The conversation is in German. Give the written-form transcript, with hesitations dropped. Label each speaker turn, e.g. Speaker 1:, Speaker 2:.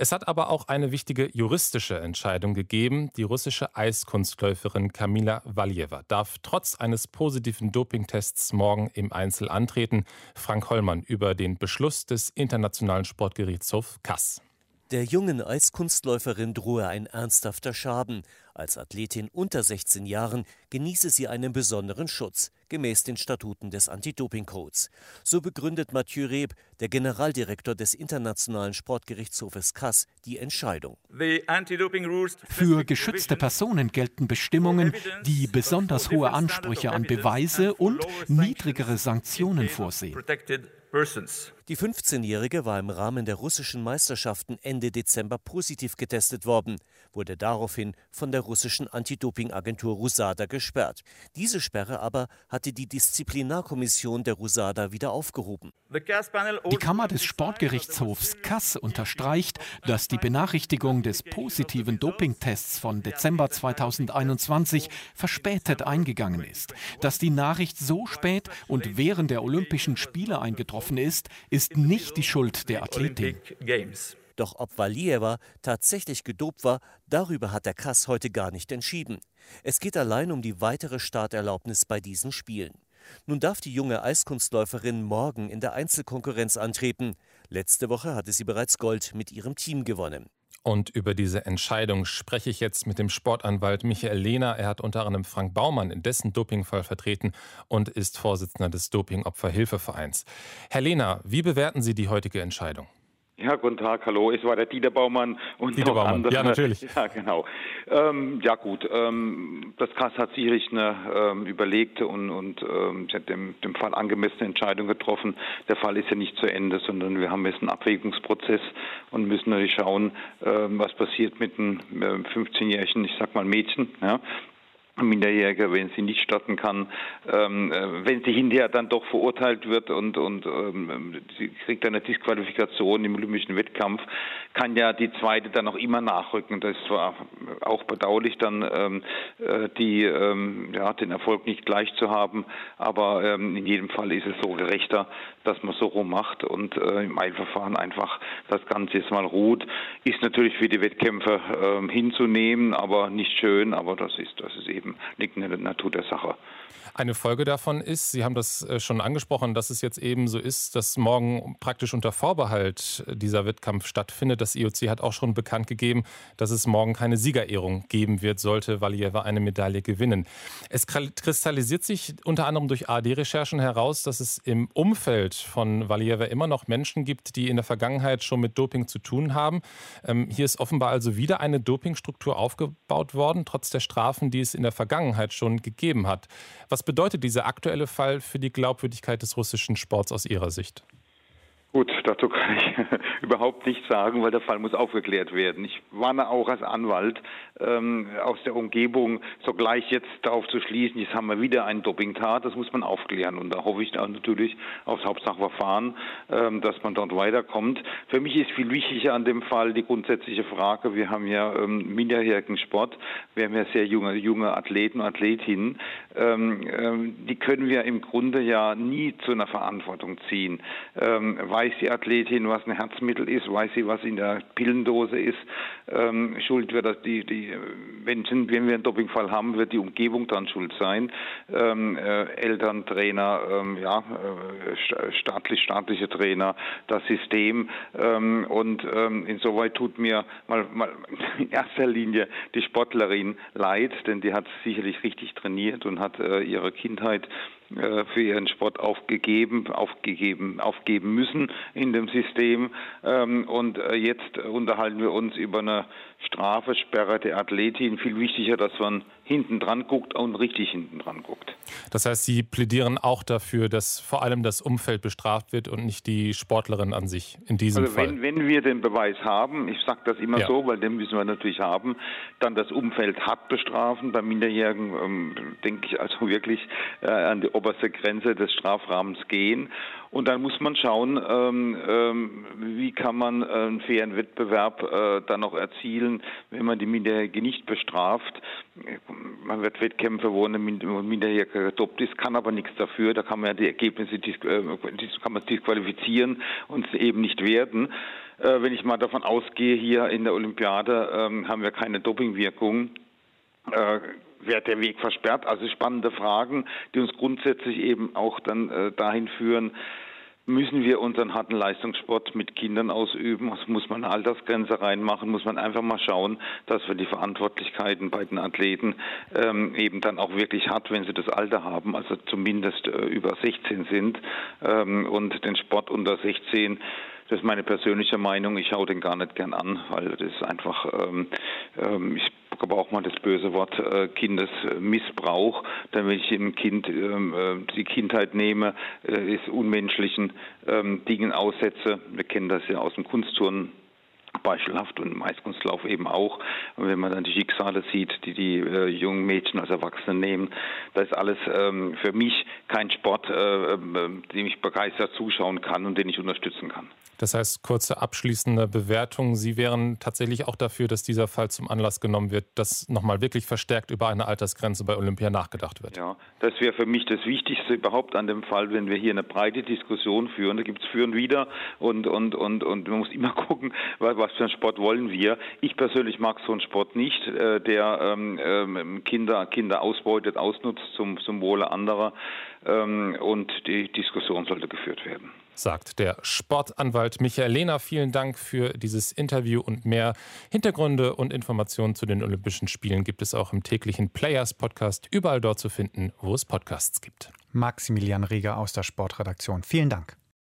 Speaker 1: Es hat aber auch eine wichtige juristische Entscheidung gegeben. Die russische Eiskunstläuferin Kamila Valieva darf trotz eines positiven Dopingtests morgen im Einzel antreten. Frank Hollmann über den Beschluss des Internationalen Sportgerichtshofs CAS.
Speaker 2: Der jungen Eiskunstläuferin drohe ein ernsthafter Schaden. Als Athletin unter 16 Jahren genieße sie einen besonderen Schutz, gemäß den Statuten des Anti-Doping-Codes. So begründet Mathieu Reb, der Generaldirektor des Internationalen Sportgerichtshofes CAS, die Entscheidung.
Speaker 3: Für geschützte Personen gelten Bestimmungen, die besonders hohe Ansprüche an Beweise und niedrigere Sanktionen vorsehen.
Speaker 2: Die 15-Jährige war im Rahmen der russischen Meisterschaften Ende Dezember positiv getestet worden, wurde daraufhin von der russischen Anti-Doping-Agentur RUSADA gesperrt. Diese Sperre aber hatte die Disziplinarkommission der RUSADA wieder aufgehoben.
Speaker 3: Die Kammer des Sportgerichtshofs CAS unterstreicht, dass die Benachrichtigung des positiven Dopingtests von Dezember 2021 verspätet eingegangen ist. Dass die Nachricht so spät und während der Olympischen Spiele eingetroffen ist nicht die Schuld der Athletin.
Speaker 2: Doch ob Valieva tatsächlich gedopt war, darüber hat der CAS heute gar nicht entschieden. Es geht allein um die weitere Starterlaubnis bei diesen Spielen. Nun darf die junge Eiskunstläuferin morgen in der Einzelkonkurrenz antreten. Letzte Woche hatte sie bereits Gold mit ihrem Team gewonnen.
Speaker 1: Und über diese Entscheidung spreche ich jetzt mit dem Sportanwalt Michael Lehner. Er hat unter anderem Frank Baumann in dessen Dopingfall vertreten und ist Vorsitzender des Dopingopferhilfevereins. Herr Lehner, wie bewerten Sie die heutige Entscheidung?
Speaker 4: Ja, guten Tag, hallo. Es war der Dieter Baumann und
Speaker 1: Dieter Baumann,
Speaker 4: andere.
Speaker 1: ja, natürlich.
Speaker 4: Ja, genau. Ja gut, das CAS hat sicherlich eine überlegte und dem Fall angemessene Entscheidung getroffen. Der Fall ist ja nicht zu Ende, sondern wir haben jetzt einen Abwägungsprozess und müssen natürlich schauen, was passiert mit einem 15-jährigen, ich sag mal Mädchen, ja. Minderjährige, wenn sie nicht starten kann, wenn sie hinterher dann doch verurteilt wird und sie kriegt eine Disqualifikation im olympischen Wettkampf, kann ja die zweite dann auch immer nachrücken. Das war auch bedauerlich, dann den Erfolg nicht gleich zu haben, aber in jedem Fall ist es so gerechter, dass man so rum macht und im Eilverfahren einfach das Ganze jetzt mal ruht. Ist natürlich für die Wettkämpfe hinzunehmen, aber nicht schön, aber das ist eben liegt in der Natur der Sache.
Speaker 1: Eine Folge davon ist, Sie haben das schon angesprochen, dass es jetzt eben so ist, dass morgen praktisch unter Vorbehalt dieser Wettkampf stattfindet. Das IOC hat auch schon bekannt gegeben, dass es morgen keine Siegerehrung geben wird, sollte Valieva eine Medaille gewinnen. Es kristallisiert sich unter anderem durch ARD-Recherchen heraus, dass es im Umfeld von Valieva immer noch Menschen gibt, die in der Vergangenheit schon mit Doping zu tun haben. Hier ist offenbar also wieder eine Dopingstruktur aufgebaut worden, trotz der Strafen, die es in der Vergangenheit schon gegeben hat. Was bedeutet dieser aktuelle Fall für die Glaubwürdigkeit des russischen Sports aus Ihrer Sicht?
Speaker 4: Gut, dazu kann ich überhaupt nichts sagen, weil der Fall muss aufgeklärt werden. Ich warne auch als Anwalt aus der Umgebung sogleich jetzt darauf zu schließen, jetzt haben wir wieder einen Dopingtat, das muss man aufklären. Und da hoffe ich dann natürlich aufs Hauptsachverfahren, dass man dort weiterkommt. Für mich ist viel wichtiger an dem Fall die grundsätzliche Frage, wir haben ja minderjährigen Sport, wir haben ja sehr junge Athleten und Athletinnen, die können wir im Grunde ja nie zu einer Verantwortung ziehen. Weiß die Athletin, was ein Herzmittel ist, weiß sie, was in der Pillendose ist, schuld wird das wenn wir einen Dopingfall haben, wird die Umgebung dann schuld sein. Eltern, Trainer, staatliche Trainer, das System. Und insoweit tut mir mal in erster Linie die Sportlerin leid, denn die hat sicherlich richtig trainiert und hat ihre Kindheit für ihren Sport aufgeben müssen in dem System. Und jetzt unterhalten wir uns über eine Strafe, Sperre der Athletin. Viel wichtiger, dass man hinten dran guckt und richtig hinten dran guckt.
Speaker 1: Das heißt, Sie plädieren auch dafür, dass vor allem das Umfeld bestraft wird und nicht die Sportlerin an sich in diesem Fall?
Speaker 4: Wenn wir den Beweis haben, ich sage das immer so, weil den müssen wir natürlich haben, dann das Umfeld hart bestrafen. Bei Minderjährigen denke ich also wirklich an die oberste Grenze des Strafrahmens gehen. Und dann muss man schauen, wie kann man einen fairen Wettbewerb dann noch erzielen, wenn man die Minderjährige nicht bestraft. Man wird Wettkämpfe, wo eine Minderjährige gedopt ist, kann aber nichts dafür. Da kann man ja die Ergebnisse disqualifizieren und es eben nicht werden. Wenn ich mal davon ausgehe, hier in der Olympiade haben wir keine Dopingwirkung, wird der Weg versperrt. Also spannende Fragen, die uns grundsätzlich eben auch dann dahin führen, müssen wir unseren harten Leistungssport mit Kindern ausüben? Also muss man eine Altersgrenze reinmachen? Muss man einfach mal schauen, dass wir die Verantwortlichkeiten bei den Athleten eben dann auch wirklich hat, wenn sie das Alter haben, also zumindest über 16 sind und den Sport unter 16. Das ist meine persönliche Meinung. Ich schaue den gar nicht gern an, weil das ist einfach, ich aber auch mal das böse Wort Kindesmissbrauch, dann wenn ich dem Kind die Kindheit nehme, ist unmenschlichen Dingen aussetze. Wir kennen das ja aus dem Kunstturnen beispielhaft und im Eiskunstlauf eben auch. Und wenn man dann die Schicksale sieht, die jungen Mädchen als Erwachsene nehmen, da ist alles für mich kein Sport, dem ich begeistert zuschauen kann und den ich unterstützen kann.
Speaker 1: Das heißt, kurze abschließende Bewertung. Sie wären tatsächlich auch dafür, dass dieser Fall zum Anlass genommen wird, dass nochmal wirklich verstärkt über eine Altersgrenze bei Olympia nachgedacht wird.
Speaker 4: Ja, das wäre für mich das Wichtigste überhaupt an dem Fall, wenn wir hier eine breite Diskussion führen. Da gibt es für und wider und man muss immer gucken, was für einen Sport wollen wir. Ich persönlich mag so einen Sport nicht, der Kinder ausbeutet, ausnutzt zum Wohle anderer. Und die Diskussion sollte geführt werden.
Speaker 1: Sagt der Sportanwalt Michael Lehner. Vielen Dank für dieses Interview und mehr Hintergründe und Informationen zu den Olympischen Spielen gibt es auch im täglichen Players-Podcast, überall dort zu finden, wo es Podcasts gibt.
Speaker 5: Maximilian Rieger aus der Sportredaktion. Vielen Dank.